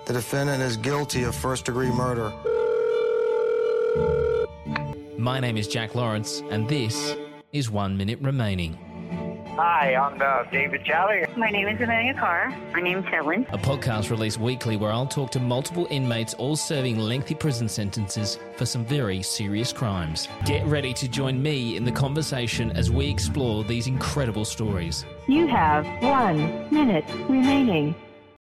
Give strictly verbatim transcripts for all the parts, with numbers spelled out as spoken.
The defendant is guilty of first-degree murder. My name is Jack Lawrence, and this is One Minute Remaining. Hi, I'm uh, David Jolly. My name is Amelia Carr. My name's Helen. A podcast released weekly where I'll talk to multiple inmates all serving lengthy prison sentences for some very serious crimes. Get ready to join me in the conversation as we explore these incredible stories. You have one minute remaining.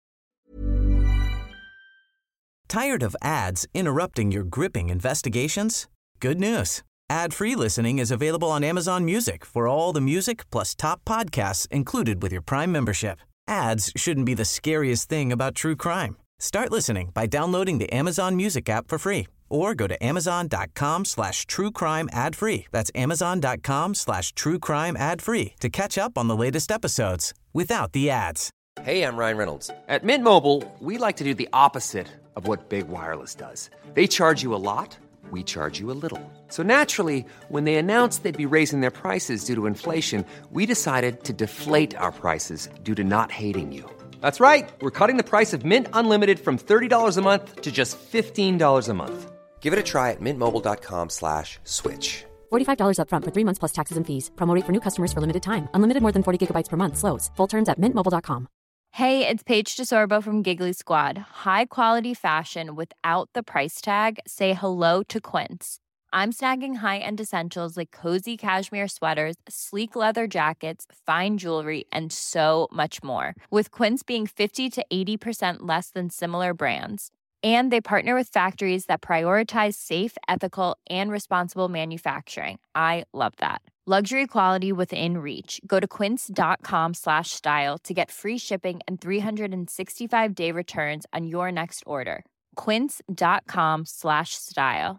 Tired of ads interrupting your gripping investigations? Good news. Ad-free listening is available on Amazon Music for all the music plus top podcasts included with your Prime membership. Ads shouldn't be the scariest thing about true crime. Start listening by downloading the Amazon Music app for free or go to amazon.com slash true crime ad free. That's amazon.com slash true crime ad free to catch up on the latest episodes without the ads. Hey, I'm Ryan Reynolds. At Mint Mobile, we like to do the opposite of what Big Wireless does. They charge you a lot. We charge you a little. So naturally, when they announced they'd be raising their prices due to inflation, we decided to deflate our prices due to not hating you. That's right. We're cutting the price of Mint Unlimited from thirty dollars a month to just fifteen dollars a month. Give it a try at mintmobile.com slash switch. forty-five dollars up front for three months plus taxes and fees. Promo rate for new customers for limited time. Unlimited more than forty gigabytes per month. Slows full terms at mint mobile dot com. Hey, it's Paige DeSorbo from Giggly Squad. High quality fashion without the price tag. Say hello to Quince. I'm snagging high-end essentials like cozy cashmere sweaters, sleek leather jackets, fine jewelry, and so much more. With Quince being fifty to eighty percent less than similar brands. And they partner with factories that prioritize safe, ethical, and responsible manufacturing. I love that. Luxury quality within reach. Go to quince.com slash style to get free shipping and three sixty-five day returns on your next order. Quince.com slash style.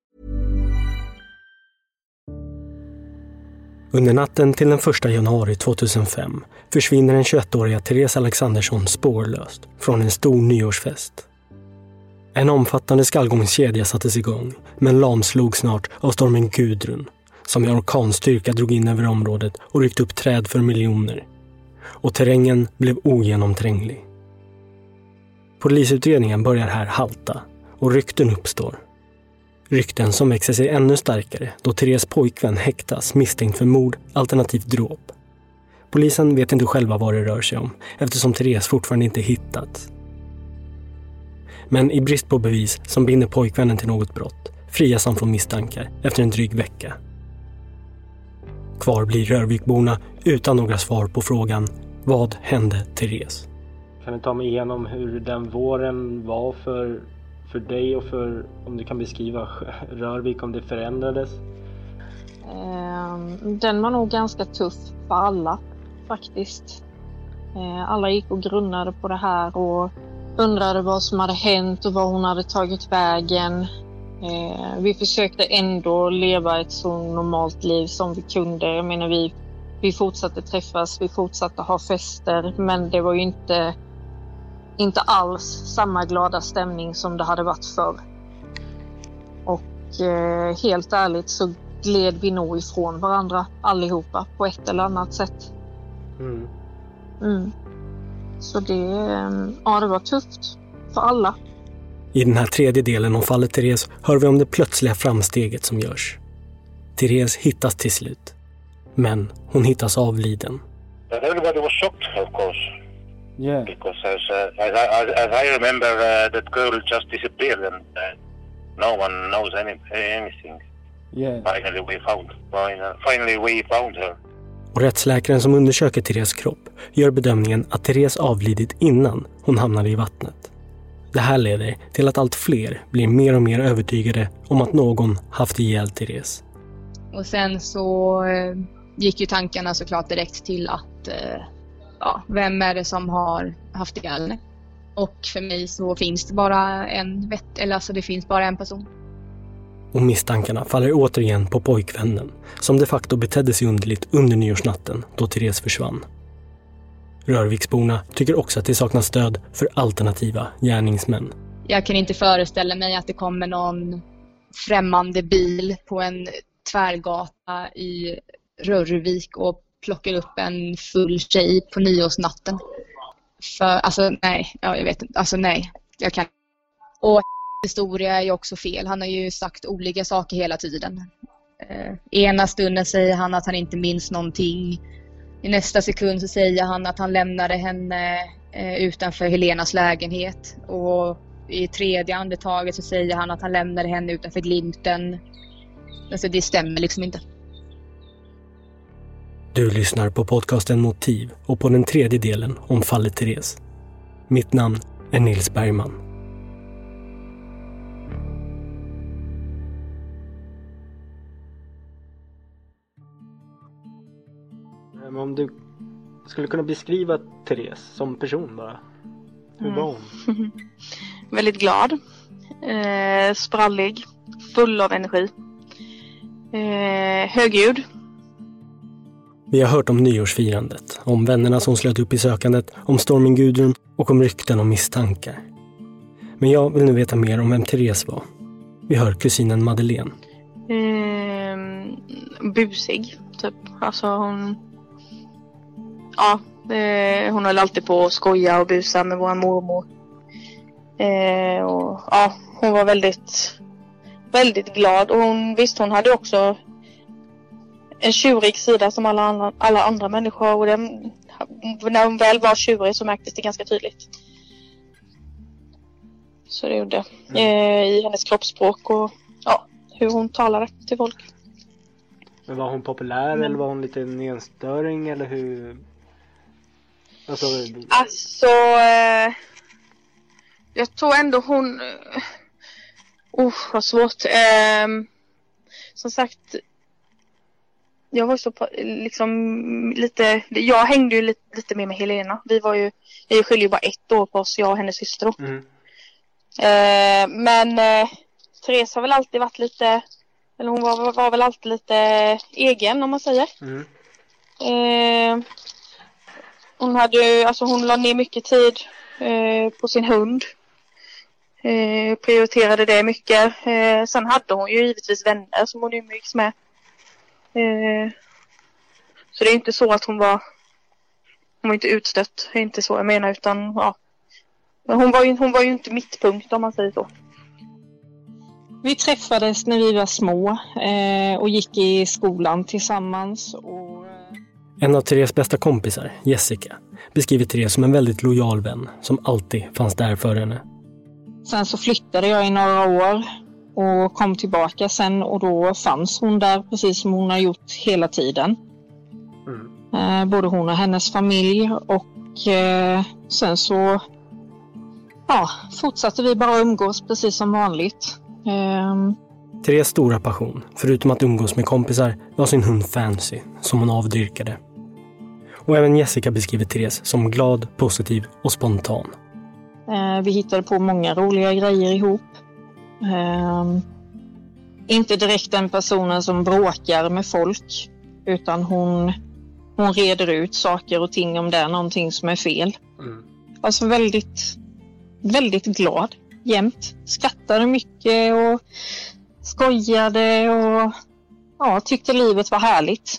Under natten till den första januari tjugohundrafem försvinner den tjugoettåriga Therese Alexandersson spårlöst från en stor nyårsfest. En omfattande skallgångskedja sattes igång, men lamslog snart av stormen Gudrun, som i orkanstyrka drog in över området och ryckte upp träd för miljoner. Och terrängen blev ogenomtränglig. Polisutredningen börjar här halta och rykten uppstår. Rykten som växer sig ännu starkare då Therese pojkvän häktas misstänkt för mord alternativt dråp. Polisen vet inte själva vad det rör sig om eftersom Therese fortfarande inte hittats. Men i brist på bevis som binder pojkvännen till något brott frias han från misstankar efter en dryg vecka. Kvar blir Rörvikborna utan några svar på frågan: vad hände Therese? Kan du ta mig igenom hur den våren var för, för dig och för, om du kan beskriva Rörvik, om det förändrades? Den var nog ganska tuff för alla faktiskt. Alla gick och grunnade på det här och undrade vad som hade hänt och vad hon hade tagit vägen. Eh, vi försökte ändå leva ett så normalt liv som vi kunde. Jag menar, vi, vi fortsatte träffas, vi fortsatte ha fester. Men det var ju inte, inte alls samma glada stämning som det hade varit förr. Och eh, helt ärligt så gled vi nog ifrån varandra allihopa på ett eller annat sätt. Mm. Mm. Så det, ja, det var tufft för alla. I den här tredje delen om fallet Therese hör vi om det plötsliga framsteget som görs. Therese hittas till slut. Men hon hittas avliden. Everybody was shocked, of course. Yeah. Because as, uh, as, I, as I remember, uh, that girl just disappeared and uh, no one knows any, anything. Yeah. Finally we found, finally we found her. Och rättsläkaren som undersöker Therese kropp gör bedömningen att Therese avlidit innan hon hamnade i vattnet. Det här leder till att allt fler blir mer och mer övertygade om att någon haft ihjäl Therese. Och sen så eh, gick ju tankarna såklart direkt till att eh, ja, vem är det som har haft ihjäl henne? Och för mig så finns det bara en vett, eller alltså det finns bara en person. Och misstankarna faller återigen på pojkvännen som de facto betedde sig underligt under nyårsnatten då Therese försvann. Rörviksborna tycker också att det saknas stöd för alternativa gärningsmän. Jag kan inte föreställa mig att det kommer någon främmande bil på en tvärgata i Rörvik och plockar upp en full tjej på nyårsnatten. För, alltså nej, ja, jag vet inte, alltså nej. jag kan. Och historia är ju också fel. Han har ju sagt olika saker hela tiden. Eh, ena stunden säger han att han inte minns någonting. I nästa sekund så säger han att han lämnade henne eh, utanför Helenas lägenhet. Och i tredje andetaget så säger han att han lämnade henne utanför Glimten. Alltså det stämmer liksom inte. Du lyssnar på podcasten Motiv och på den tredje delen om fallet Therese. Mitt namn är Nils Bergman. Om du skulle kunna beskriva Therese som person bara. Hur Mm. var hon? Väldigt glad. Eh, sprallig. Full av energi. Eh, högljudd. Vi har hört om nyårsfirandet, om vännerna som slöt upp i sökandet, om stormen Gudrun och om rykten och misstankar. Men jag vill nu veta mer om vem Therese var. Vi hör kusinen Madeleine. Eh, busig, typ. Alltså hon... Ja, eh, hon höll alltid på att skoja och busa med vår mormor. Eh, och ja, hon var väldigt, väldigt glad. Och hon visste, hon hade också en tjurig sida som alla andra, alla andra människor. Och den, när hon väl var tjurig så märktes det ganska tydligt. Så det gjorde eh, i hennes kroppsspråk och ja, hur hon talade till folk. Men var hon populär Mm. eller var hon lite nenstöring eller hur? Alltså, Alltså eh, jag tror ändå hon oh, vad svårt. Eh, som sagt, jag var så liksom lite, jag hängde ju lite, lite mer med Helena. Vi var ju, vi skiljer ju bara ett år på oss, jag och hennes syster. Mm. Eh, men eh, Therese har väl alltid varit lite, eller hon var, var väl alltid lite egen om man säger. Mm. Eh, hon hade ju, alltså hon la ner mycket tid eh, på sin hund. Eh, prioriterade det mycket. Eh, sen hade hon ju givetvis vänner som hon umgicks med. Eh, så det är inte så att hon var hon var inte utstött. Det är inte så jag menar, utan ja. Men hon var ju, hon var ju inte mittpunkt om man säger så. Vi träffades när vi var små eh, och gick i skolan tillsammans. Och... En av Therese bästa kompisar, Jessica, beskriver Therese som en väldigt lojal vän som alltid fanns där för henne. Sen så flyttade jag i några år och kom tillbaka sen och då fanns hon där precis som hon har gjort hela tiden. Mm. Eh, både hon och hennes familj och eh, sen så ja, fortsatte vi bara umgås precis som vanligt. Eh, Therese stora passion, förutom att umgås med kompisar, var sin hund Fancy som hon avdyrkade. Och även Jessica beskriver Therese som glad, positiv och spontan. Eh, vi hittade på många roliga grejer ihop. Eh, inte direkt den personen som bråkar med folk, utan hon, hon reder ut saker och ting om det är någonting som är fel. Mm. Alltså väldigt, väldigt glad jämt. Skrattade mycket och skojade och ja, tyckte livet var härligt.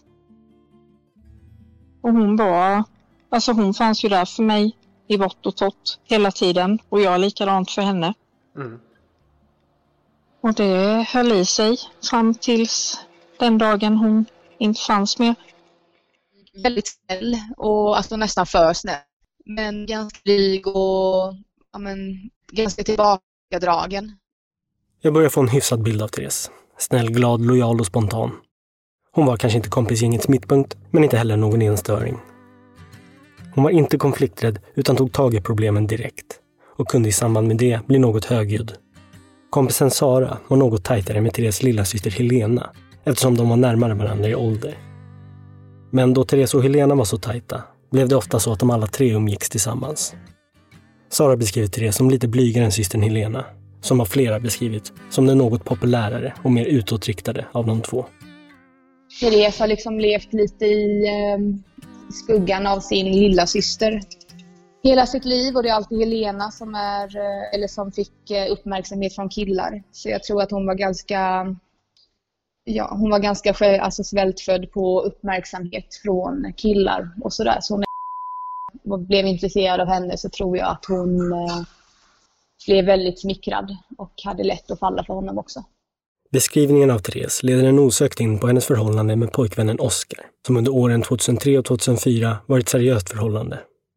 Och hon var, alltså hon fanns ju där för mig i vått och torrt hela tiden och jag likadant för henne. Mm. Och det höll i sig fram tills den dagen hon inte fanns mer. Väldigt snäll och alltså nästan för snäll. Men ganska blyg och ja, men, ganska tillbakadragen. Jag börjar få en hyfsad bild av Therese. Snäll, glad, lojal och spontan. Hon var kanske inte kompisgängets mittpunkt, men inte heller någon enstöring. Hon var inte konflikträdd utan tog tag i problemen direkt och kunde i samband med det bli något högljudd. Kompisen Sara var något tajtare med Therese lilla syster Helena eftersom de var närmare varandra i ålder. Men då Therese och Helena var så tajta blev det ofta så att de alla tre umgicks tillsammans. Sara beskriver Therese som lite blygare än systern Helena, som har flera beskrivit som den något populärare och mer utåtriktade av de två. Therese har liksom levt lite i eh, skuggan av sin lilla syster hela sitt liv, och det är alltid Helena som är eh, eller som fick eh, uppmärksamhet från killar. Så jag tror att hon var ganska ja, hon var ganska själv, alltså svältfödd på uppmärksamhet från killar och sådär. Så när jag blev intresserad av henne så tror jag att hon eh, blev väldigt smickrad och hade lätt att falla för honom också. Beskrivningen av Therese leder en osökt in på hennes förhållande med pojkvännen Oskar, som under åren tjugohundratre och tjugohundrafyra var ett seriöst förhållande.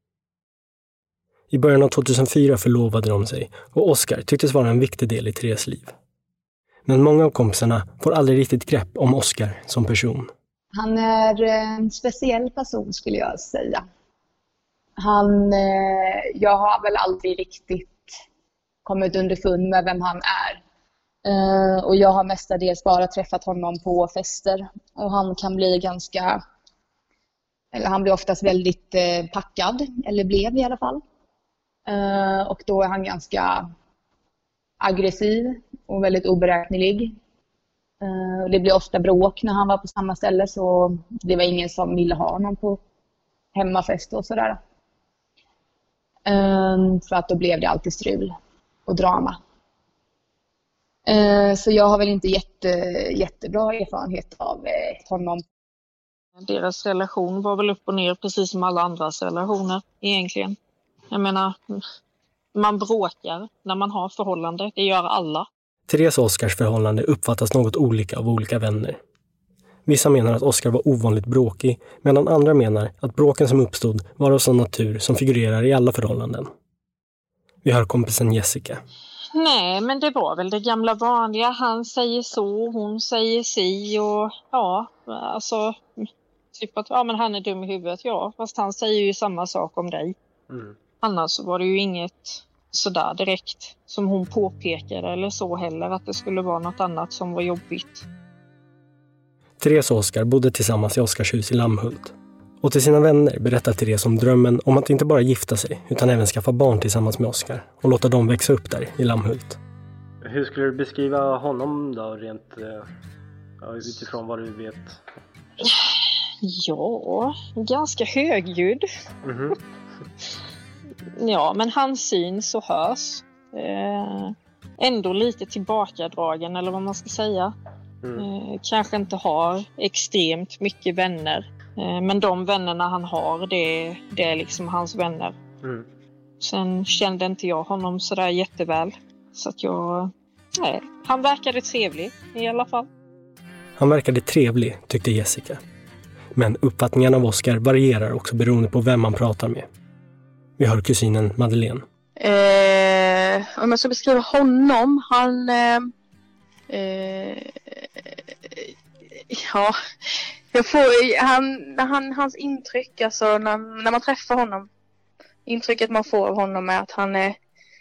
I början av tjugohundrafyra förlovade de sig och Oskar tycktes vara en viktig del i Therese liv. Men många av kompisarna får aldrig riktigt grepp om Oskar som person. Han är en speciell person skulle jag säga. Han, jag har väl aldrig riktigt kommit underfund med vem han är. Och jag har mestadels bara träffat honom på fester. Och han kan bli ganska, eller han blir oftast väldigt packad, eller blev i alla fall. Och då är han ganska aggressiv och väldigt oberäknelig. Det blir ofta bråk när han var på samma ställe, så det var ingen som ville ha honom på hemmafest och sådär. För att då blev det alltid strul och drama. Så jag har väl inte jätte, jättebra erfarenhet av honom. Deras relation var väl upp och ner precis som alla andras relationer egentligen. Jag menar, man bråkar när man har förhållande, det gör alla. Therese och Oskars förhållande uppfattas något olika av olika vänner. Vissa menar att Oskar var ovanligt bråkig, medan andra menar att bråken som uppstod var av sån natur som figurerar i alla förhållanden. Vi hör kompisen Jessica. Nej, men det var väl det gamla vanliga. Han säger så, hon säger si och ja, alltså typ att ja, men han är dum i huvudet, ja. Fast han säger ju samma sak om dig. Mm. Annars var det ju inget sådär direkt som hon påpekade eller så heller, att det skulle vara något annat som var jobbigt. Therese och Oskar bodde tillsammans i Oskars hus i Lammhult. Och till sina vänner berättar Therese om drömmen om att inte bara gifta sig utan även skaffa barn tillsammans med Oskar och låta dem växa upp där i Lammhult. Hur skulle du beskriva honom då rent ja, utifrån vad du vet? Ja, ganska högljudd. Mm-hmm. Ja, men hans syns och hörs. Eh, ändå lite tillbakadragen eller vad man ska säga. Mm. Eh, kanske inte har extremt mycket vänner. Eh, men de vännerna han har, det, det är liksom hans vänner. Mm. Sen kände inte jag honom sådär jätteväl. Så att jag... Nej, han verkade trevlig i alla fall. Han verkade trevlig, tyckte Jessica. Men uppfattningen av Oskar varierar också beroende på vem man pratar med. Vi hör kusinen Madeleine. Eh, om jag ska beskriva honom, han... Eh, eh, ja, jag får, han, han, hans intryck, alltså när, när man träffar honom. Intrycket man får av honom är att han är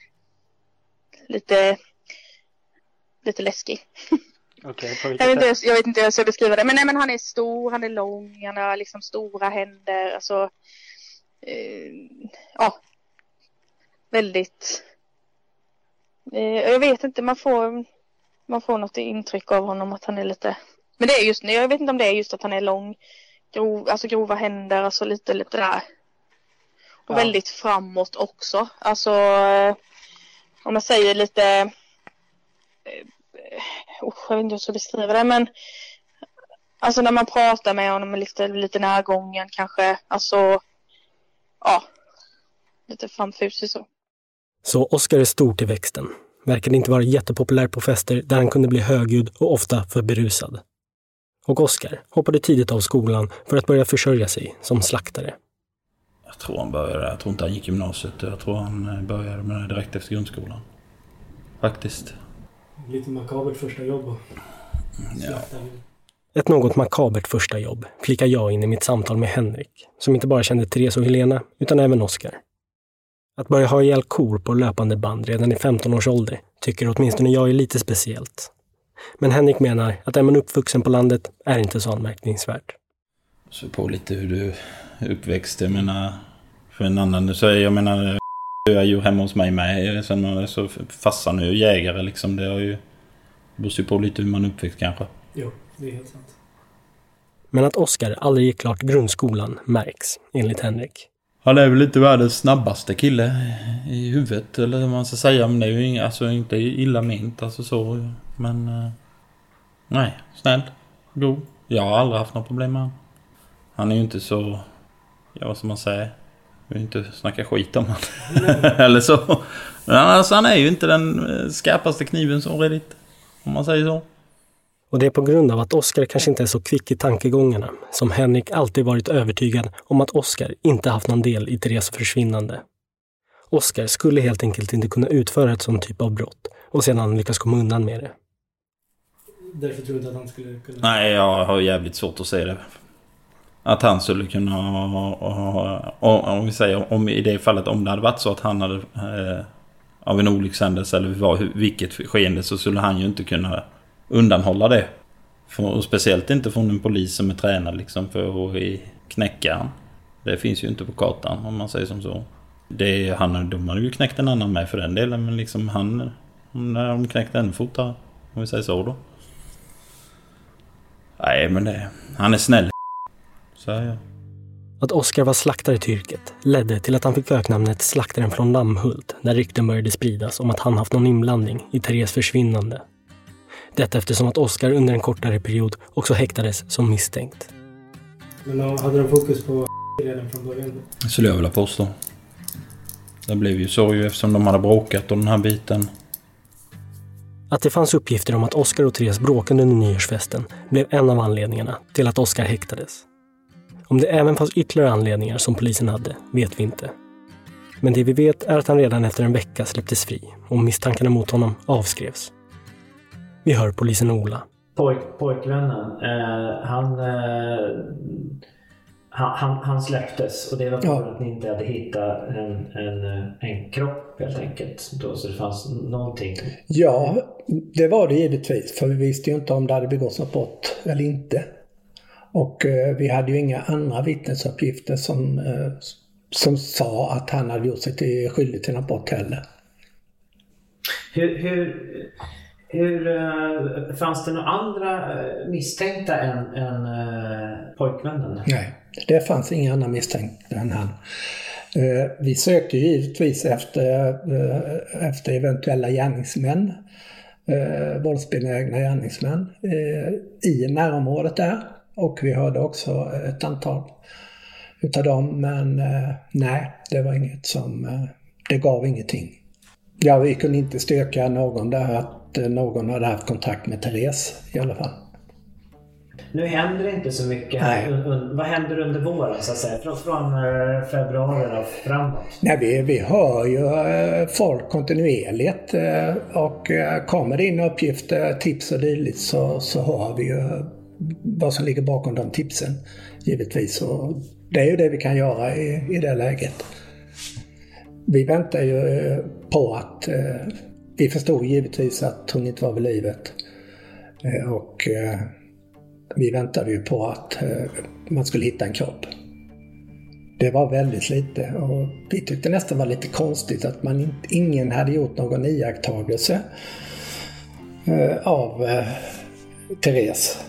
lite, lite läskig. Okay, jag, vet inte, jag vet inte hur jag ska beskriva det. Men, nej, men han är stor, han är lång, han har liksom stora händer. Alltså, eh, ja, väldigt... Eh, jag vet inte, man får, man får något intryck av honom att han är lite... Men det är just jag vet inte om det är just att han är lång, grov, alltså grova händer, alltså lite, lite där. Och ja. Väldigt framåt också. Alltså, eh, om jag säger lite... Eh, Oh, jag vet inte hur jag ska beskriva det, men alltså när man pratar med honom lite, lite närgången kanske, alltså ja, lite framfusig så. Så Oskar är stor till växten. Verkade inte vara jättepopulär på fester där han kunde bli högljudd och ofta för berusad. Och Oskar hoppade tidigt av skolan för att börja försörja sig som slaktare. Jag tror han började, jag tror inte han gick gymnasiet, jag tror han började med det direkt efter grundskolan. Faktiskt. Lite makabert första jobb. Och ja. Ett något makabert första jobb flikar jag in i mitt samtal med Henrik, som inte bara kände Therese och Helena utan även Oskar. Att börja ha ihjäl kor på löpande band redan i femton års ålder tycker åtminstone jag är lite speciellt. Men Henrik menar att är man uppvuxen på landet är inte så anmärkningsvärt. Så på lite hur du är uppväxt, jag menar, för en annan så är jag menar... Jag är ju hemma hos mig med. Sen så farsan är ju jägare liksom. Det har ju... Det beror ju på lite hur man uppväxt kanske. Jo, det är helt sant. Men att Oskar aldrig gick klart grundskolan märks, enligt Henrik. Han är väl inte världens snabbaste kille i huvudet, eller vad man ska säga. Men det är ju inga, alltså, inte illa ment, alltså så. Men... Nej, snäll. God. Jag har aldrig haft något problem med han. Han är ju inte så... Ja, vad ska man säga? Jag vill inte snacka skit om han. Eller så. Men alltså, han är ju inte den skarpaste kniven som Reddit, om man säger så. Och det är på grund av att Oskar kanske inte är så kvick i tankegångarna som Henrik alltid varit övertygad om att Oskar inte haft någon del i Therese försvinnande. Oskar skulle helt enkelt inte kunna utföra ett sånt typ av brott och sedan lyckas komma undan med det. Därför tror jag att han skulle kunna... Nej, jag har jävligt svårt att säga det. Att han skulle kunna, om vi säger, om i det fallet, om det hade varit så att han hade eh, av en olyckshändelse eller var, vilket skeende, så skulle han ju inte kunna undanhålla det. För, och speciellt inte från en polis som är tränad liksom för att knäcka han. Det finns ju inte på kartan, om man säger som så. Det, han, de hade ju knäckt en annan med för den delen, men liksom han, de knäckte ännu fortare, om vi säger så då. Nej, men det, han är snäll. Så ja. Att Oskar var slaktare till yrket ledde till att han fick öknamnet slaktaren från Lammhult, när rykten började spridas om att han haft någon inblandning i Therese försvinnande. Detta eftersom att Oskar under en kortare period också häktades som misstänkt. Men hade de fokus på redan från början? Så jag vill påstå. Det blev ju så ju eftersom de hade bråkat och den här biten. Att det fanns uppgifter om att Oskar och Therese bråkade under nyårsfesten blev en av anledningarna till att Oskar häktades. Om det även fanns ytterligare anledningar som polisen hade, vet vi inte. Men det vi vet är att han redan efter en vecka släpptes fri och misstankarna mot honom avskrevs. Vi hör polisen Ola. Pojk, pojkvännen, eh, han, eh, han, han, han släpptes och det var för ja. att ni inte hade hittat en, en, en kropp helt enkelt. Då, så det fanns någonting. Ja, det var det givetvis. För vi visste ju inte om det hade begåtts något brott eller inte. Och eh, vi hade ju inga andra vittnesuppgifter som, eh, som sa att han hade gjort sig till skyldig till något brott heller. Hur... hur... Hur, uh, fanns det några andra uh, misstänkta än, än uh, pojkvännen? Nej, det fanns inga andra misstänkta än han. Uh, vi sökte givetvis efter, uh, efter eventuella gärningsmän, uh, våldsbenägna gärningsmän uh, i närområdet där. Och vi hörde också ett antal utav dem, men uh, nej, det var inget som, uh, det gav ingenting. Ja, vi kunde inte styrka någon där att någon hade haft kontakt med Therese i alla fall. Nu händer det inte så mycket. Un- vad händer under våren så att säga? Från, från uh, februari och framåt? Nej, vi, vi hör ju uh, folk kontinuerligt uh, och uh, kommer det in uppgifter, tips och dylikt så, så hör vi ju uh, vad som ligger bakom de tipsen givetvis. Och det är ju det vi kan göra i, i det läget. Vi väntar ju uh, på att uh, vi förstod givetvis att hon inte var vid livet och vi väntade ju på att man skulle hitta en kropp. Det var väldigt lite och vi tyckte nästan var lite konstigt att man ingen hade gjort någon iakttagelse av Therese.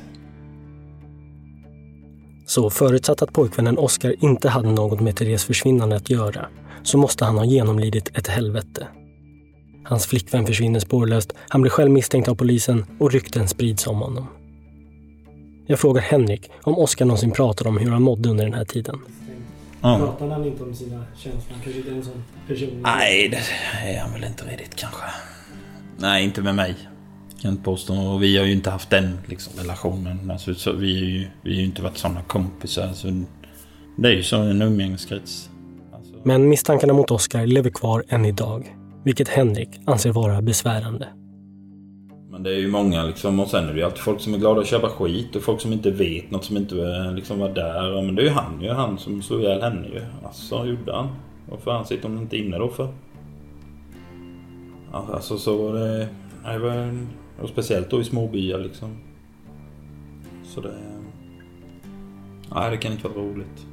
Så förutsatt att pojkvännen Oskar inte hade något med Therese försvinnande att göra så måste han ha genomlidit ett helvete. Hans flickvän försvinner spårlöst, han blir själv misstänkt av polisen och rykten sprids om honom. Jag frågar Henrik om Oskar någonsin pratade om hur han mådde under den här tiden. Ja. Pratade han inte om sina känslor? Kanske inte en sån person? Nej, det är han väl inte riktigt kanske. Nej, inte med mig. Jag kan inte påstå. Och vi har ju inte haft den liksom, relationen. Alltså, så vi har ju, vi har ju inte varit sådana kompisar. Så det är ju så en umgängeskrets. Alltså. Men misstankarna mot Oskar lever kvar än idag. Vilket Henrik anser vara besvärande. Men det är ju många liksom, och sen är det ju alltid folk som är glada att köpa skit och folk som inte vet något, som inte liksom var där. Men det är ju han ju, han som slog ihjäl henne ju. Alltså, gjorde han. Varför han sitter hon inte inne då för? Alltså så var det, det var, och speciellt då i småbyar liksom. Så det, nej det kan inte vara roligt.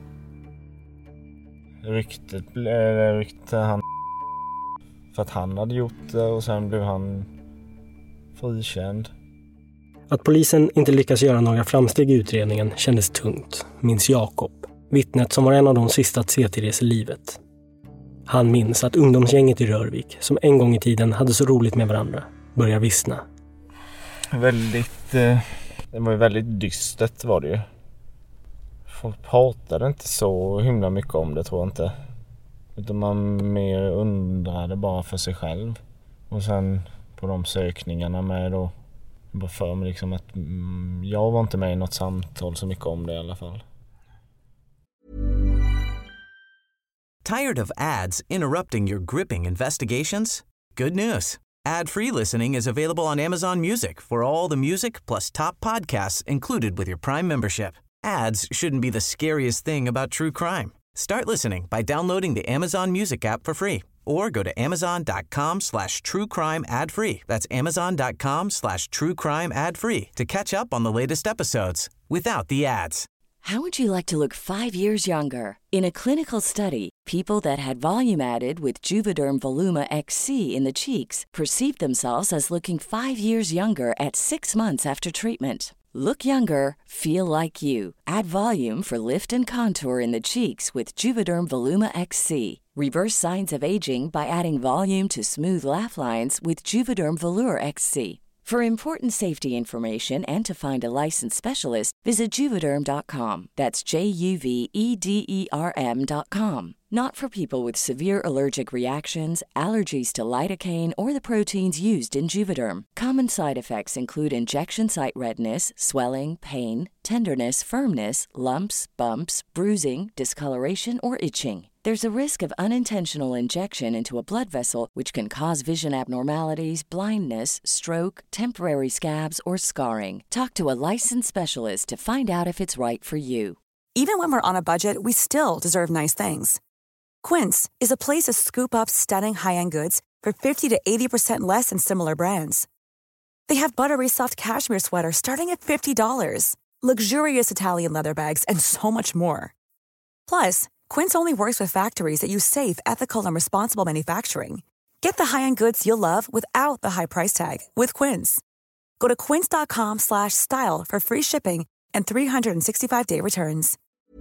Ryktet blev, ryktet han för att han hade gjort det och sen blev han frikänd. Att polisen inte lyckas göra några framsteg i utredningen kändes tungt, minns Jakob, vittnet som var en av de sista att se Therese i livet. Han minns att ungdomsgänget i Rörvik, som en gång i tiden hade så roligt med varandra, börjar vissna. Väldigt, eh, det var ju väldigt dystert var det ju. Folk pratade inte så himla mycket om det, tror jag inte. Utan man mer undrade bara för sig själv. Och sen på de sökningarna med då, bara för mig liksom att mm, jag var inte med i något samtal så mycket om det i alla fall. Tired of ads interrupting your gripping investigations? Good news. Ad-free listening is available on Amazon Music for all the music plus top podcasts included with your Prime membership. Ads shouldn't be the scariest thing about true crime. Start listening by downloading the Amazon Music app for free or go to amazon.com slash true crime ad free. That's amazon.com slash true crime ad free to catch up on the latest episodes without the ads. How would you like to look five years younger? In a clinical study, people that had volume added with Juvederm Voluma X C in the cheeks perceived themselves as looking five years younger at six months after treatment. Look younger, feel like you. Add volume for lift and contour in the cheeks with Juvederm Voluma X C. Reverse signs of aging by adding volume to smooth laugh lines with Juvederm Volure X C. For important safety information and to find a licensed specialist, visit Juvederm dot com. That's J U V E D E R M dot com. Not for people with severe allergic reactions, allergies to lidocaine, or the proteins used in Juvederm. Common side effects include injection site redness, swelling, pain, tenderness, firmness, lumps, bumps, bruising, discoloration, or itching. There's a risk of unintentional injection into a blood vessel, which can cause vision abnormalities, blindness, stroke, temporary scabs, or scarring. Talk to a licensed specialist to find out if it's right for you. Even when we're on a budget, we still deserve nice things. Quince is a place to scoop up stunning high-end goods for fifty to eighty percent less than similar brands. They have buttery soft cashmere sweaters starting at fifty dollars, luxurious Italian leather bags, and so much more. Plus, Quince only works with factories that use safe, ethical, and responsible manufacturing. Get the high-end goods you'll love without the high price tag with Quince. Go to quince.com slash style for free shipping and three sixty-five day returns.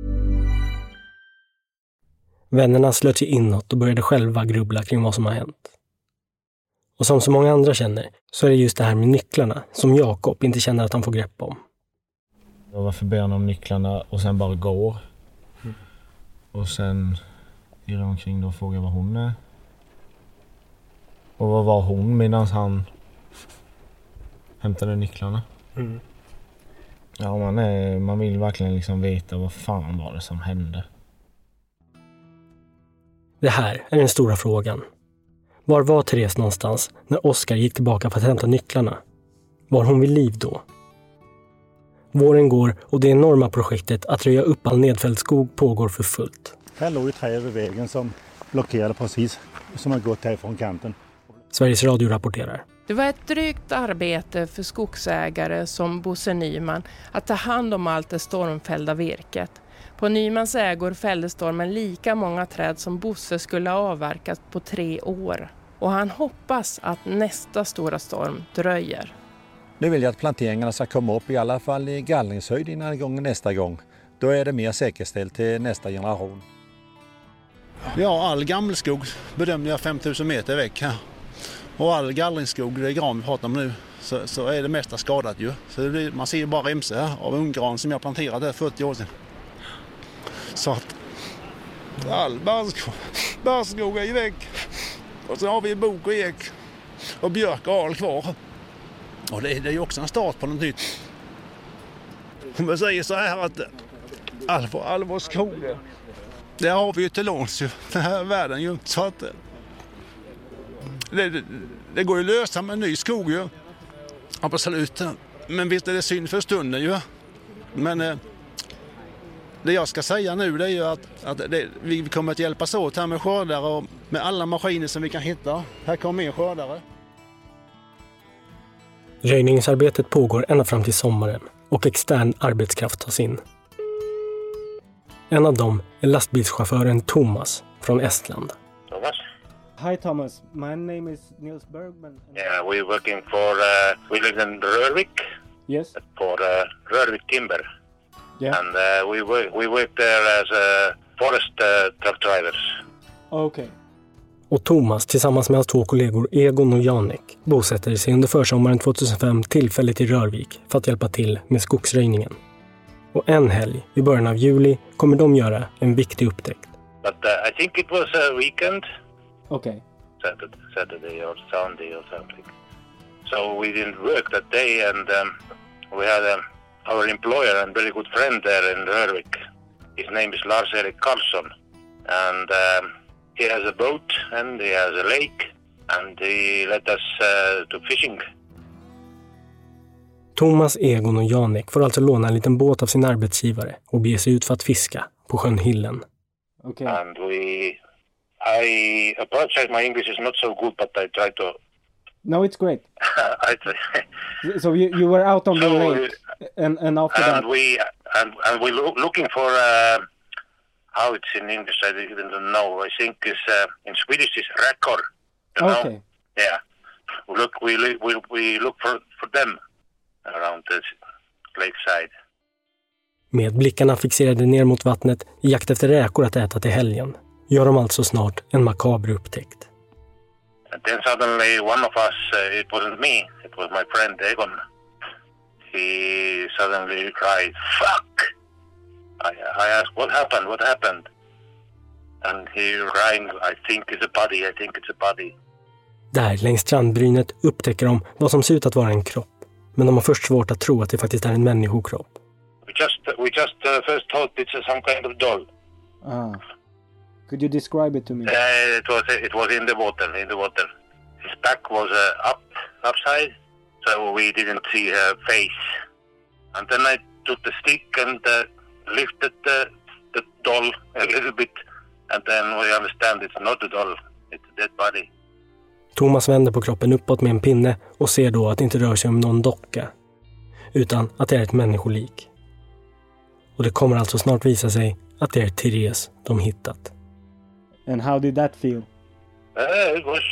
Vännerna slöt sig inåt och började själva grubbla kring vad som har hänt. Och som så många andra känner så är det just det här med nycklarna som Jakob inte känner att han får grepp om. Jag var förbi om nycklarna och sen bara går. Mm. Och sen irrar omkring då och frågar vad hon är. Och vad var hon medan han hämtade nycklarna. Mm. Ja, man, är, man vill verkligen liksom veta vad fan var det som hände. Det här är den stora frågan. Var var Therese någonstans när Oskar gick tillbaka för att hämta nycklarna? Var hon vid liv då? Våren går och det enorma projektet att röja upp all nedfälld skog pågår för fullt. Här låg ju träd över vägen som blockerade precis, som har gått härifrån kanten. Sveriges Radio rapporterar. Det var ett drygt arbete för skogsägare som Bosse Nyman att ta hand om allt det stormfällda virket. På Nymans ägor fällde stormen lika många träd som Bosse skulle ha avverkat på tre år. Och han hoppas att nästa stora storm dröjer. Nu vill jag att planteringarna ska komma upp i alla fall i gallringshöjd innan gången nästa gång. Då är det mer säkerställt till nästa generation. Ja, all gammelskog bedömde jag fem tusen meter väck här. Och all gallringsskog, det är gran vi pratar om nu, så, så är det mesta skadat ju. Så det blir, man ser ju bara remsor här av unggran som jag planterade där fyrtio år sedan. Så att all barrskog, barrskog är ju väck. Och så har vi bok och ek och björk och al kvar. Och det, det är ju också en start på något nytt. Om jag säger så här att all, all vår skog, det har vi ju till låns ju, den här världen ju. Så att det, det, det går ju lösa med en ny skog ju. Absolut. Men visst är det synd för stunden ju. Men eh, det jag ska säga nu det är ju att, att det, vi kommer att hjälpas åt här med skördare och med alla maskiner som vi kan hitta. Här kommer en skördare. Röjningsarbetet pågår ända fram till sommaren och extern arbetskraft tas in. En av dem är lastbilschauffören Thomas från Estland. Thomas? Hi Thomas, my name is Nils Bergman. Yeah, we're working for, uh, we live in Rörvik. Yes. For uh, Rörvik Timber. Yeah. And uh, we, work, we work there as uh, forest uh, truck drivers. Okay. Och Thomas tillsammans med hans två kollegor Egon och Janek bosätter sig under försommaren tjugohundrafem tillfälligt i Rörvik för att hjälpa till med skogsröjningen. Och en helg i början av juli kommer de göra en viktig upptäckt. But uh, I think it was a weekend. Okay. Saturday, Saturday or Sunday or something. So we didn't work that day, and um, we had um, our employer and very good friend there in Rörvik. His name is Lars-Erik Karlsson, and um, he has a boat and he has a lake, and he let us uh, to fishing. Thomas, Egon och Janek får alltså låna en liten båt av sin arbetsgivare och bege sig ut för att fiska på sjön Hillen. Okay. And we, I apologize, my English is not so good, but I try to. No, it's great. I try. So you you were out on the so lake, we, and and after and that. we and and we look, looking for uh, how it's in English. I didn't know. I think it's uh, in Swedish is räkor. Okay. Know? Yeah. We look, we we we look for for them around the lakeside. Med blickarna fixerade ner mot vattnet i jakt efter räkor att äta till helgen gör de alltså snart en makaber upptäckt. And then suddenly one of us, uh, it wasn't me, it was my friend Egon. He suddenly cried, "Fuck!" I, I asked, "What happened? What happened?" And he rang, "I think it's a body, I think it's a body." Där längs strandbrynet upptäcker de vad som ser ut att vara en kropp. Men de har först svårt att tro att det faktiskt är en människokropp. We just, we just uh, first thought it's some kind of doll. Ah. Could you describe it to me? Uh, it was it was in the water, in the water. His back was uh, up, upside, so we didn't see her face. And then I took the stick and uh, lifted the, the doll a little bit, and then we understand it's not a doll, it's a dead body. Thomas vänder på kroppen uppåt med en pinne och ser då att det inte rör sig om någon docka, utan att det är ett människolik. Och det kommer alltså snart visa sig att det är Therese de hittat. And how did that feel? Uh, it was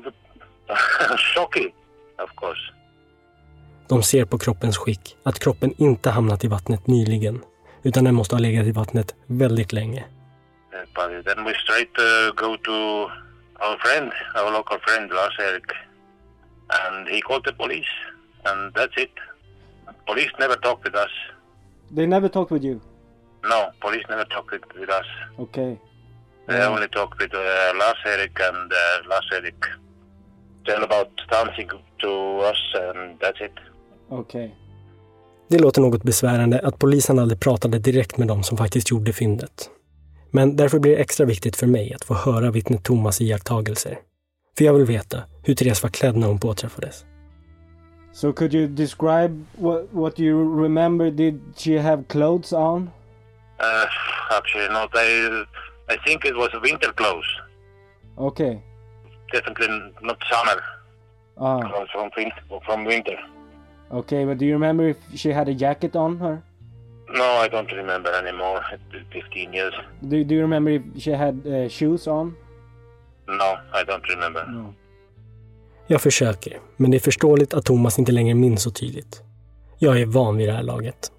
shocking, of course. De ser på kroppens skick att kroppen inte hamnat i vattnet nyligen, utan den måste ha legat i vattnet väldigt länge. But then we straight uh, go to our friend, our local friend Lars-Erik, and he called the police, and that's it. Police never talked with us. They never talked with you? No, police never talked with, with us. Okay. They yeah. only talked with uh, Lars-Erik, and uh, Lars-Erik tell about dancing to us, and that's it. Okay. Det låter något besvärande att polisen aldrig pratade direkt med dem som faktiskt gjorde fyndet. Men därför blir det extra viktigt för mig att få höra vittnet Thomas iakttagelser. För jag vill veta hur Therese var klädd när hon påträffades. So could you describe what, what you remember? Did she have clothes on? Uh, actually not. I, I think it was winter clothes. Okay. Definitely not summer. Ah. Clothes from, from winter. Okay, but do you remember if she had a jacket on her? No, I don't remember anymore. It's been fifteen years. Do, do you remember if she had uh, shoes on? No, I don't remember. No. Jag försöker, men det är förståeligt att Thomas inte längre minns så tydligt. Jag är van vid det här laget.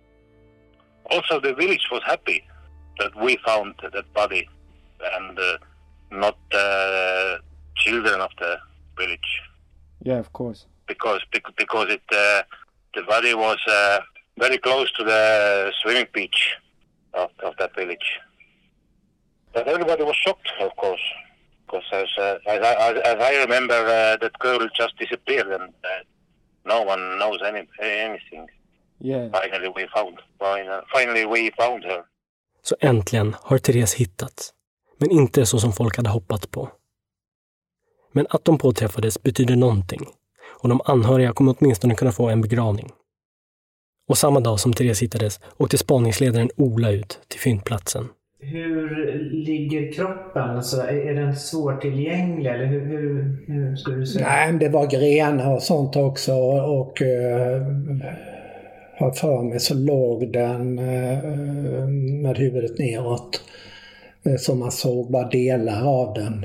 Also, the village was happy that we found that body and uh, not uh, children of the village. Yeah, of course. Because because it uh, the body was uh, very close to the swimming beach of, of that village. But everybody was shocked, of course, because as uh, as, I, as I remember, uh, that girl just disappeared, and uh, no one knows any anything. Yeah. Finally, we found. Finally, we found her. Så äntligen har Therese hittats, men inte så som folk hade hoppats på. Men att de påträffades betyder någonting, och de anhöriga kommer åtminstone kunna få en begravning. Och samma dag som Therese hittades åkte spaningsledaren Ola ut till fyndplatsen. Hur ligger kroppen? Alltså, är den svårtillgänglig eller hur, hur, hur skulle du säga? Nej, det var grenar och sånt också, och uh, har för mig så låg den uh, med huvudet neråt, uh, så man såg bara delar av den.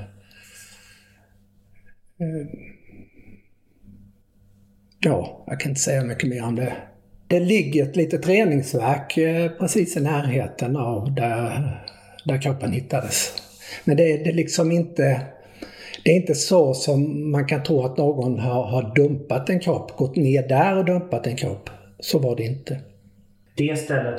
Uh, ja, jag kan inte säga mycket mer om det. Det ligger ett litet reningsverk uh, precis i närheten av där, där kroppen hittades. Men det, det är liksom inte... Det är inte så som man kan tro att någon har, har dumpat en kropp, gått ner där och dumpat en kropp. Så var det inte. Det stället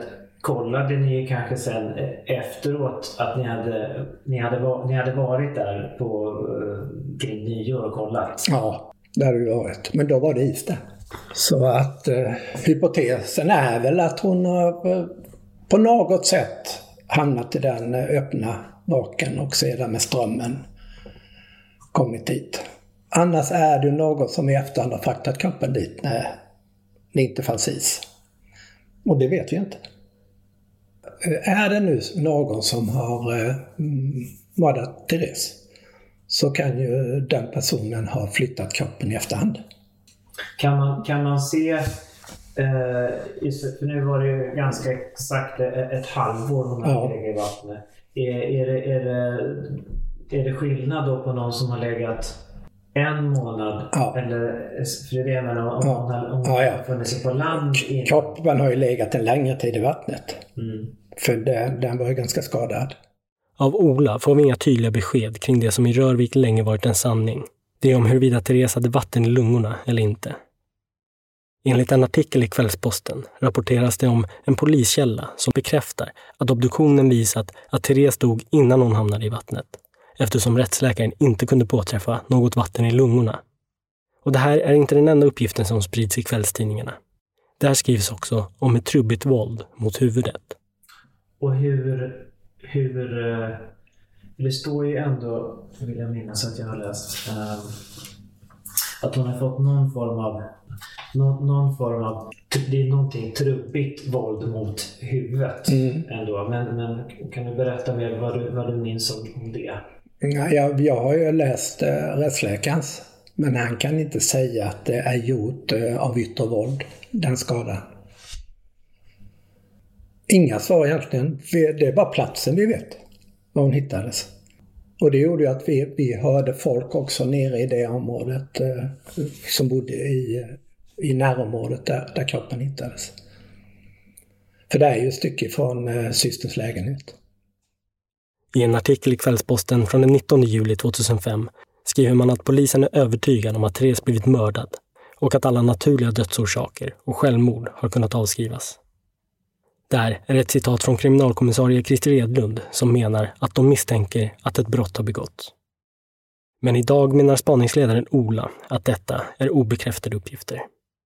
kollade ni kanske sen efteråt att ni hade, ni hade, ni hade varit där på uh, kring nyår och kollat? Ja, det hade det varit. Men då var det is där. Så att eh, hypotesen är väl att hon har eh, på något sätt hamnat i den eh, öppna vaken och sedan med strömmen kommit dit. Annars är det något som i efterhand har fraktat kroppen dit när det inte fanns is. Och det vet vi inte. Är det nu någon som har eh, mördat Therese, så kan ju den personen ha flyttat kroppen i efterhand. Kan man, kan man se, eh, för nu var det ju ganska exakt ett halvår hon har legat i vattnet. Är, är, det, är, det, är det skillnad då på någon som har legat en månad? Ja. Eller, för det är det jag menar, om hon har, om ja, ja. funnit sig på land? In... Kroppen har ju legat en längre tid i vattnet. Mm. För den, den var ju ganska skadad. Av Ola får vi inga tydliga besked kring det som i Rörvik länge varit en sanning. Det är om huruvida Therese hade vatten i lungorna eller inte. Enligt en artikel i Kvällsposten rapporteras det om en poliskälla som bekräftar att obduktionen visat att Therese dog innan hon hamnade i vattnet, eftersom rättsläkaren inte kunde påträffa något vatten i lungorna. Och det här är inte den enda uppgiften som sprids i kvällstidningarna. Där skrivs också om ett trubbigt våld mot huvudet. Och hur... hur det står ju ändå, vill jag minnas att jag har läst, äh, att hon har fått någon form av någon, någon form av, det är någonting trubbigt våld mot huvudet mm. ändå. Men, men kan du berätta mer vad du, vad du minns om det? Ja, jag, jag har ju läst äh, rättsläkarens, men han kan inte säga att det är gjort äh, av yttre våld, den skadan. Inga svar egentligen. Det är bara platsen vi vet var hon hittades. Och det gjorde ju att vi, vi hörde folk också nere i det området eh, som bodde i, i närområdet där, där kroppen hittades. För det är ju ett stycke från eh, systerns lägenhet. I en artikel i Kvällsposten från den nittonde juli tjugohundrafem skriver man att polisen är övertygad om att Therese blivit mördad och att alla naturliga dödsorsaker och självmord har kunnat avskrivas. Där är ett citat från kriminalkommissarie Christer Edlund som menar att de misstänker att ett brott har begåtts. Men idag menar spaningsledaren Ola att detta är obekräftade uppgifter.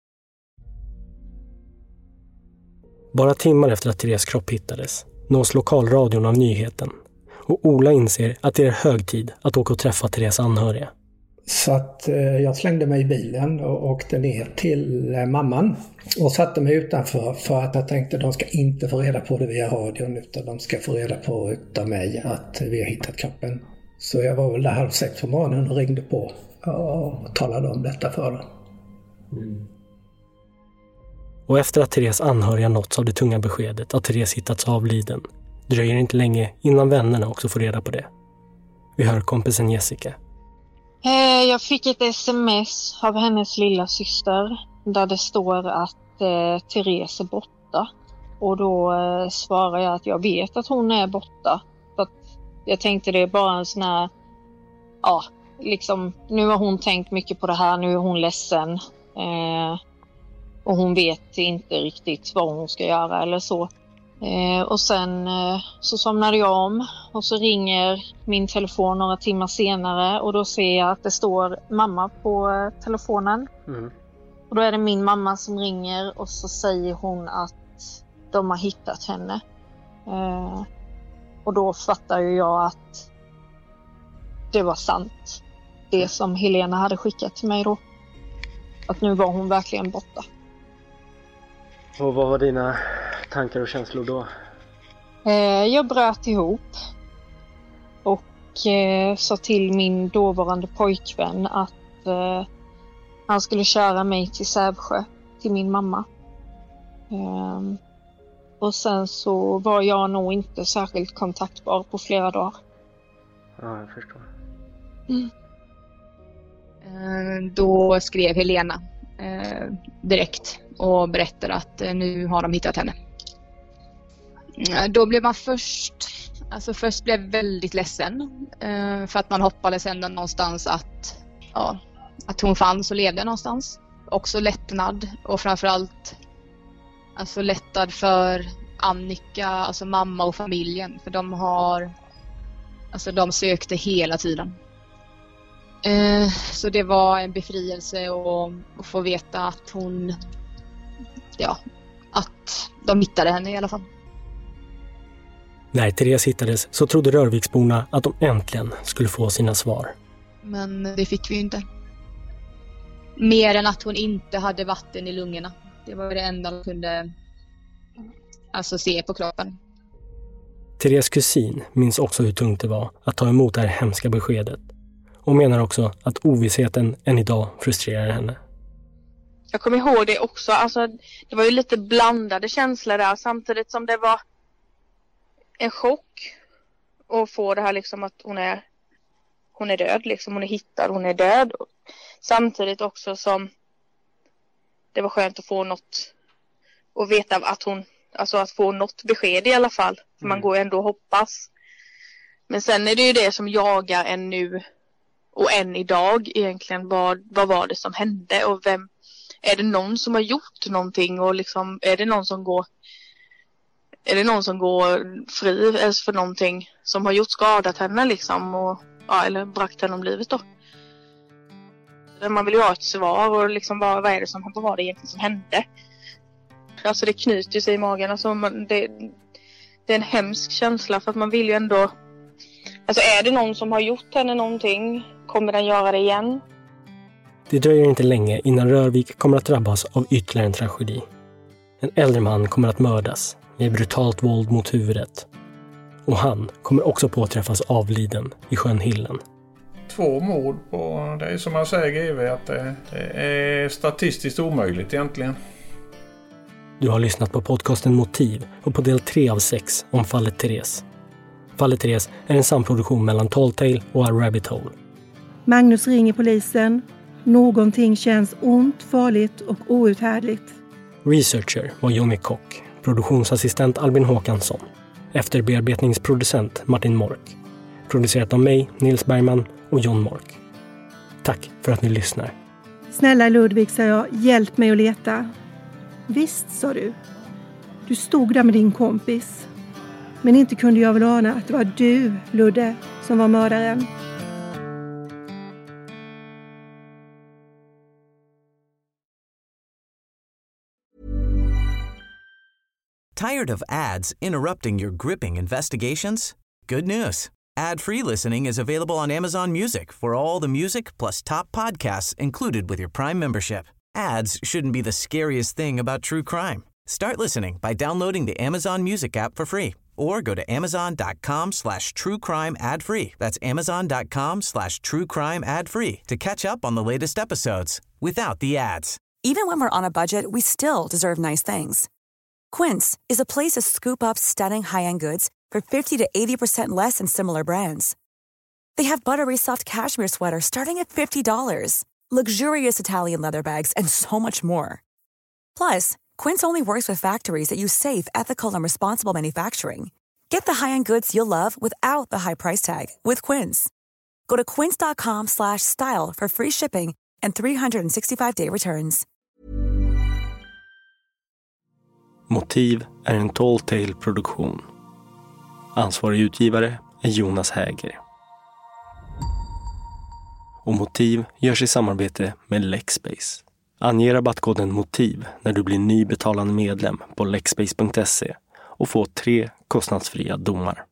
Bara timmar efter att Therese kropp hittades nås lokalradion av nyheten och Ola inser att det är hög tid att åka och träffa Therese anhöriga. Så att eh, jag slängde mig i bilen och åkte ner till eh, mamman och satte mig utanför för att jag tänkte att de ska inte få reda på det via radion utan de ska få reda på utav mig att vi har hittat kroppen. Så jag var väl där halv sex på morgonen och ringde på och talade om detta för dem. Mm. Och efter att Therese anhöriga nåtts av det tunga beskedet att Therese hittats avliden dröjer det inte länge innan vännerna också får reda på det. Vi hör kompisen Jessica. Jag fick ett sms av hennes lilla syster där det står att eh, Therese är borta. Och då eh, svarar jag att jag vet att hon är borta. För att jag tänkte det är bara en sån här, ja, liksom, nu har hon tänkt mycket på det här, nu är hon ledsen. Eh, och hon vet inte riktigt vad hon ska göra eller så. Eh, och sen eh, så somnade jag om och så ringer min telefon några timmar senare och då ser jag att det står mamma på eh, telefonen. Mm. Och då är det min mamma som ringer och så säger hon att de har hittat henne. Eh, och då fattar ju jag att det var sant. Det som Helena hade skickat till mig då. Att nu var hon verkligen borta. Och vad var dina tankar och känslor då? Eh, jag bröt ihop och eh, sa till min dåvarande pojkvän att eh, han skulle köra mig till Sävsjö, till min mamma. Eh, och sen så var jag nog inte särskilt kontaktbar på flera dagar. Ja, jag förstår. Mm. Eh, då skrev Helena eh, direkt och berättade att eh, nu har de hittat henne. Då blev man först, alltså först blev väldigt ledsen eh, för att man hoppades ändå någonstans att, ja, att hon fanns och levde någonstans. Också lättnad och framförallt alltså lättad för Annika, alltså mamma och familjen. För de har, alltså de sökte hela tiden. Eh, så det var en befrielse och, och få veta att hon, ja, att de hittade henne i alla fall. När Therese hittades så trodde Rörviksborna att de äntligen skulle få sina svar. Men det fick vi ju inte. Mer än att hon inte hade vatten i lungorna. Det var det enda de kunde alltså se på kroppen. Therese kusin minns också hur tungt det var att ta emot det här hemska beskedet. Och menar också att ovissheten än idag frustrerar henne. Jag kommer ihåg det också. Alltså, det var ju lite blandade känslor där. Samtidigt som det var en chock att få det här liksom att hon är, hon är död. Liksom. Hon är hittad, hon är död. Samtidigt också som det var skönt att få något och veta att hon, alltså att få något besked i alla fall. För mm. man går ju ändå och hoppas. Men sen är det ju det som jagar en nu och än idag egentligen. Vad, vad var det som hände och vem, är det någon som har gjort någonting och liksom, är det någon som går är det någon som går fri för någonting som har gjort skadat henne liksom och, ja, eller bragt henne om livet då. Man vill ju ha ett svar och liksom vad, vad är det som vad var det egentligen som hände? Alltså det knyter sig i magen. Alltså man, det, det är en hemsk känsla för att man vill ju ändå, alltså är det någon som har gjort henne någonting, kommer den göra det igen? Det dröjer inte länge innan Rörvik kommer att drabbas av ytterligare en tragedi. En äldre man kommer att mördas med brutalt våld mot huvudet. Och han kommer också påträffas avliden i sjön Hillen. Två mord på, det är som man säger G V att det är statistiskt omöjligt egentligen. Du har lyssnat på podcasten Motiv och på del tre av sex om fallet Therese. Fallet Therese är en samproduktion mellan Tall Tale och A Rabbit Hole. Magnus ringer polisen. Någonting känns ont, farligt och outhärdligt. Researcher var Jonny Kock, produktionsassistent Albin Håkansson, efterbearbetningsproducent Martin Mork, producerat av mig, Nils Bergman och John Mork. Tack för att ni lyssnar. Snälla Ludvig, sa jag, hjälp mig att leta. Visst, sa du. Du stod där med din kompis. Men inte kunde jag väl ana att det var du, Ludde, som var mördaren. Tired of ads interrupting your gripping investigations? Good news. Ad-free listening is available on Amazon Music for all the music plus top podcasts included with your Prime membership. Ads shouldn't be the scariest thing about true crime. Start listening by downloading the Amazon Music app for free or go to amazon.com slash true crime ad free. That's amazon.com slash true crime ad free to catch up on the latest episodes without the ads. Even when we're on a budget, we still deserve nice things. Quince is a place to scoop up stunning high-end goods for fifty to eighty percent less than similar brands. They have buttery soft cashmere sweaters starting at fifty dollars, luxurious Italian leather bags, and so much more. Plus, Quince only works with factories that use safe, ethical, and responsible manufacturing. Get the high-end goods you'll love without the high price tag with Quince. Go to quince.com slash style for free shipping and three sixty-five day returns. Motiv är en Tall Tale-produktion. Ansvarig utgivare är Jonas Häger. Och Motiv görs i samarbete med Lexbase. Ange rabattkoden MOTIV när du blir ny betalande medlem på lexbase punkt se och få tre kostnadsfria domar.